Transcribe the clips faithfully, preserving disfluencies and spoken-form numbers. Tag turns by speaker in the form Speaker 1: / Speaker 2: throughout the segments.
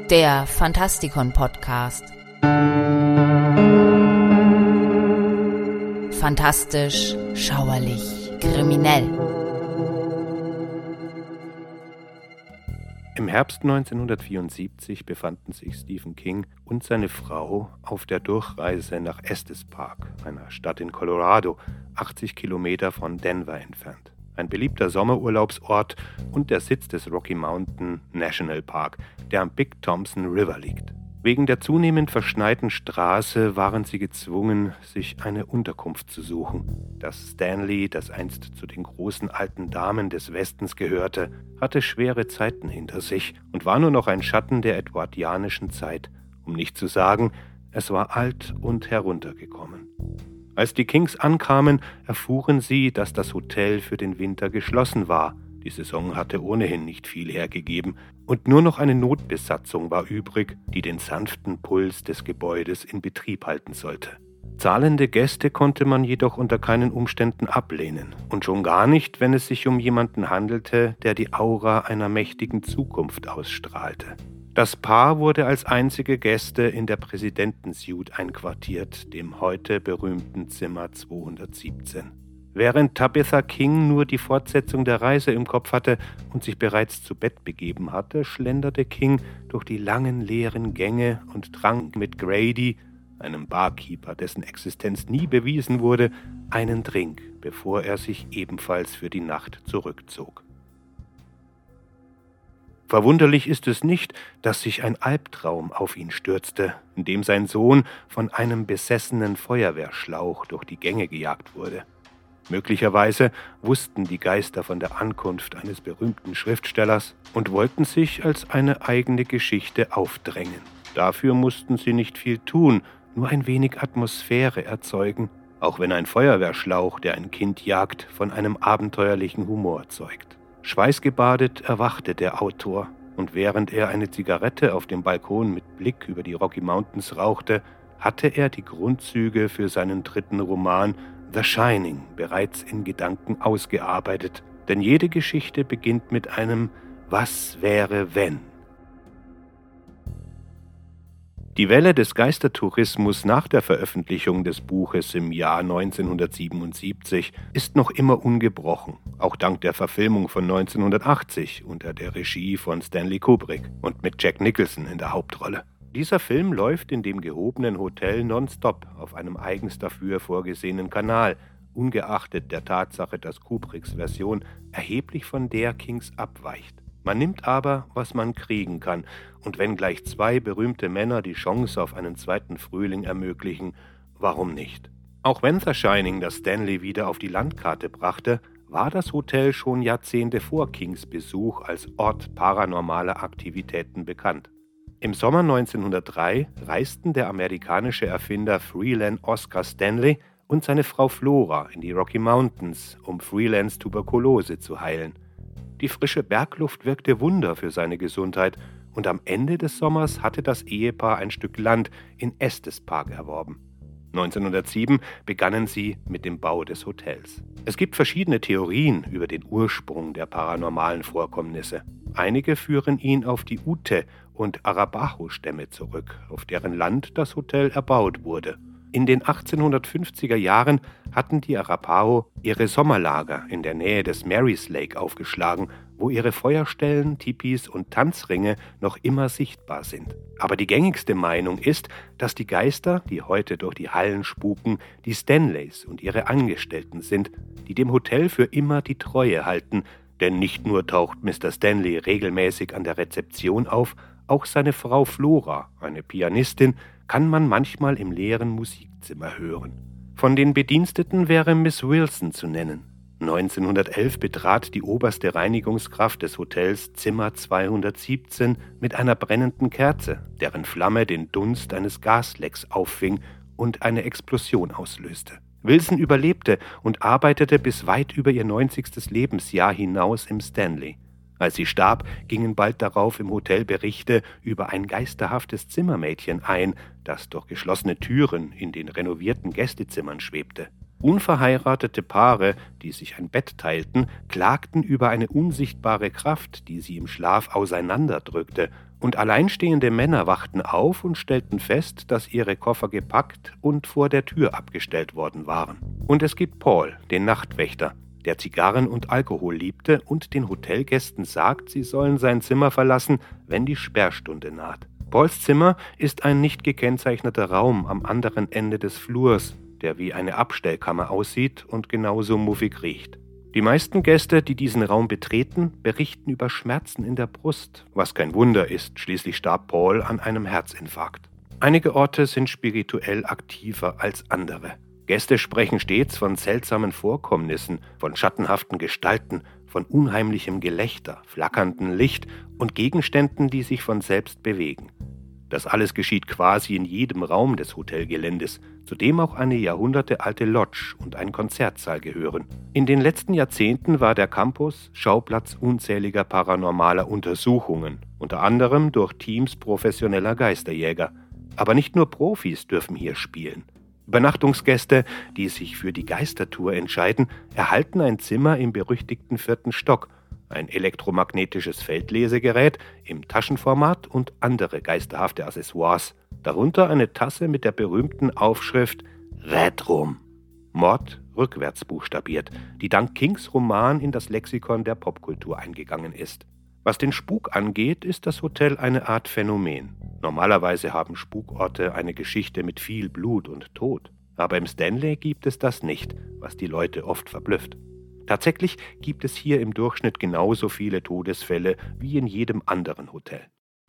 Speaker 1: Der Fantastikon-Podcast. Fantastisch, schauerlich, kriminell.
Speaker 2: Im Herbst neunzehnhundertvierundsiebzig befanden sich Stephen King und seine Frau auf der Durchreise nach Estes Park, einer Stadt in Colorado, achtzig Kilometer von Denver entfernt. Ein beliebter Sommerurlaubsort und der Sitz des Rocky Mountain National Park, der am Big Thompson River liegt. Wegen der zunehmend verschneiten Straße waren sie gezwungen, sich eine Unterkunft zu suchen. Das Stanley, das einst zu den großen alten Damen des Westens gehörte, hatte schwere Zeiten hinter sich und war nur noch ein Schatten der edwardianischen Zeit, um nicht zu sagen, es war alt und heruntergekommen. Als die Kings ankamen, erfuhren sie, dass das Hotel für den Winter geschlossen war. Die Saison hatte ohnehin nicht viel hergegeben und nur noch eine Notbesatzung war übrig, die den sanften Puls des Gebäudes in Betrieb halten sollte. Zahlende Gäste konnte man jedoch unter keinen Umständen ablehnen und schon gar nicht, wenn es sich um jemanden handelte, der die Aura einer mächtigen Zukunft ausstrahlte. Das Paar wurde als einzige Gäste in der Präsidentensuite einquartiert, dem heute berühmten Zimmer zweihundertsiebzehn. Während Tabitha King nur die Fortsetzung der Reise im Kopf hatte und sich bereits zu Bett begeben hatte, schlenderte King durch die langen leeren Gänge und trank mit Grady, einem Barkeeper, dessen Existenz nie bewiesen wurde, einen Drink, bevor er sich ebenfalls für die Nacht zurückzog. Verwunderlich ist es nicht, dass sich ein Albtraum auf ihn stürzte, in dem sein Sohn von einem besessenen Feuerwehrschlauch durch die Gänge gejagt wurde. Möglicherweise wussten die Geister von der Ankunft eines berühmten Schriftstellers und wollten sich als eine eigene Geschichte aufdrängen. Dafür mussten sie nicht viel tun, nur ein wenig Atmosphäre erzeugen, auch wenn ein Feuerwehrschlauch, der ein Kind jagt, von einem abenteuerlichen Humor zeugt. Schweißgebadet erwachte der Autor, und während er eine Zigarette auf dem Balkon mit Blick über die Rocky Mountains rauchte, hatte er die Grundzüge für seinen dritten Roman The Shining bereits in Gedanken ausgearbeitet, denn jede Geschichte beginnt mit einem Was wäre wenn? Die Welle des Geistertourismus nach der Veröffentlichung des Buches im Jahr neunzehnhundertsiebenundsiebzig ist noch immer ungebrochen, auch dank der Verfilmung von neunzehnhundertachtzig unter der Regie von Stanley Kubrick und mit Jack Nicholson in der Hauptrolle. Dieser Film läuft in dem gehobenen Hotel nonstop auf einem eigens dafür vorgesehenen Kanal, ungeachtet der Tatsache, dass Kubricks Version erheblich von der Kings abweicht. Man nimmt aber, was man kriegen kann, und wenn gleich zwei berühmte Männer die Chance auf einen zweiten Frühling ermöglichen, warum nicht? Auch wenn The Shining das Stanley wieder auf die Landkarte brachte, war das Hotel schon Jahrzehnte vor Kings Besuch als Ort paranormaler Aktivitäten bekannt. Im Sommer neunzehnhundertdrei reisten der amerikanische Erfinder Freeland Oscar Stanley und seine Frau Flora in die Rocky Mountains, um Freelands Tuberkulose zu heilen. Die frische Bergluft wirkte Wunder für seine Gesundheit und am Ende des Sommers hatte das Ehepaar ein Stück Land in Estes Park erworben. neunzehnhundertsieben begannen sie mit dem Bau des Hotels. Es gibt verschiedene Theorien über den Ursprung der paranormalen Vorkommnisse. Einige führen ihn auf die Ute- und Arapaho-Stämme zurück, auf deren Land das Hotel erbaut wurde. In den achtzehnhundertfünfziger Jahren hatten die Arapaho ihre Sommerlager in der Nähe des Marys Lake aufgeschlagen, wo ihre Feuerstellen, Tipis und Tanzringe noch immer sichtbar sind. Aber die gängigste Meinung ist, dass die Geister, die heute durch die Hallen spuken, die Stanleys und ihre Angestellten sind, die dem Hotel für immer die Treue halten, denn nicht nur taucht Mister Stanley regelmäßig an der Rezeption auf, auch seine Frau Flora, eine Pianistin, kann man manchmal im leeren Musikzimmer hören. Von den Bediensteten wäre Miss Wilson zu nennen. neunzehnhundertelf betrat die oberste Reinigungskraft des Hotels Zimmer zweihundertsiebzehn mit einer brennenden Kerze, deren Flamme den Dunst eines Gaslecks auffing und eine Explosion auslöste. Wilson überlebte und arbeitete bis weit über ihr neunzigstes Lebensjahr hinaus im Stanley. Als sie starb, gingen bald darauf im Hotel Berichte über ein geisterhaftes Zimmermädchen ein, das durch geschlossene Türen in den renovierten Gästezimmern schwebte. Unverheiratete Paare, die sich ein Bett teilten, klagten über eine unsichtbare Kraft, die sie im Schlaf auseinanderdrückte, und alleinstehende Männer wachten auf und stellten fest, dass ihre Koffer gepackt und vor der Tür abgestellt worden waren. Und es gibt Paul, den Nachtwächter, der Zigarren und Alkohol liebte und den Hotelgästen sagt, sie sollen sein Zimmer verlassen, wenn die Sperrstunde naht. Pauls Zimmer ist ein nicht gekennzeichneter Raum am anderen Ende des Flurs, der wie eine Abstellkammer aussieht und genauso muffig riecht. Die meisten Gäste, die diesen Raum betreten, berichten über Schmerzen in der Brust, was kein Wunder ist, schließlich starb Paul an einem Herzinfarkt. Einige Orte sind spirituell aktiver als andere. Gäste sprechen stets von seltsamen Vorkommnissen, von schattenhaften Gestalten, von unheimlichem Gelächter, flackerndem Licht und Gegenständen, die sich von selbst bewegen. Das alles geschieht quasi in jedem Raum des Hotelgeländes, zu dem auch eine jahrhundertealte Lodge und ein Konzertsaal gehören. In den letzten Jahrzehnten war der Campus Schauplatz unzähliger paranormaler Untersuchungen, unter anderem durch Teams professioneller Geisterjäger. Aber nicht nur Profis dürfen hier spielen. Übernachtungsgäste, die sich für die Geistertour entscheiden, erhalten ein Zimmer im berüchtigten vierten Stock, ein elektromagnetisches Feldlesegerät im Taschenformat und andere geisterhafte Accessoires, darunter eine Tasse mit der berühmten Aufschrift Retrum, Mord rückwärts buchstabiert, die dank Kings Roman in das Lexikon der Popkultur eingegangen ist. Was den Spuk angeht, ist das Hotel eine Art Phänomen. Normalerweise haben Spukorte eine Geschichte mit viel Blut und Tod, aber im Stanley gibt es das nicht, was die Leute oft verblüfft. Tatsächlich gibt es hier im Durchschnitt genauso viele Todesfälle wie in jedem anderen Hotel.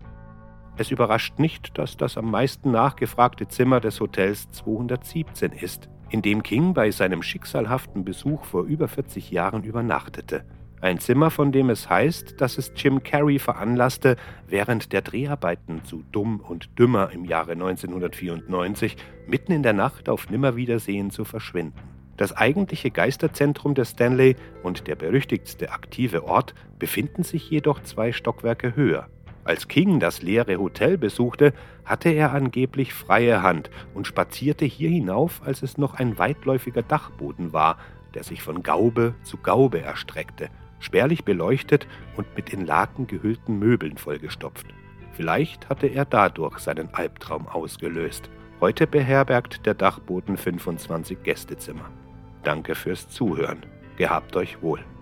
Speaker 2: Es überrascht nicht, dass das am meisten nachgefragte Zimmer des Hotels zweihundertsiebzehn ist, in dem King bei seinem schicksalhaften Besuch vor über vierzig Jahren übernachtete. Ein Zimmer, von dem es heißt, dass es Jim Carrey veranlasste, während der Dreharbeiten zu Dumm und Dümmer im Jahre neunzehnhundertvierundneunzig mitten in der Nacht auf Nimmerwiedersehen zu verschwinden. Das eigentliche Geisterzentrum des Stanley und der berüchtigtste aktive Ort befinden sich jedoch zwei Stockwerke höher. Als King das leere Hotel besuchte, hatte er angeblich freie Hand und spazierte hier hinauf, als es noch ein weitläufiger Dachboden war, der sich von Gaube zu Gaube erstreckte, spärlich beleuchtet und mit in Laken gehüllten Möbeln vollgestopft. Vielleicht hatte er dadurch seinen Albtraum ausgelöst. Heute beherbergt der Dachboden fünfundzwanzig Gästezimmer. Danke fürs Zuhören. Gehabt euch wohl.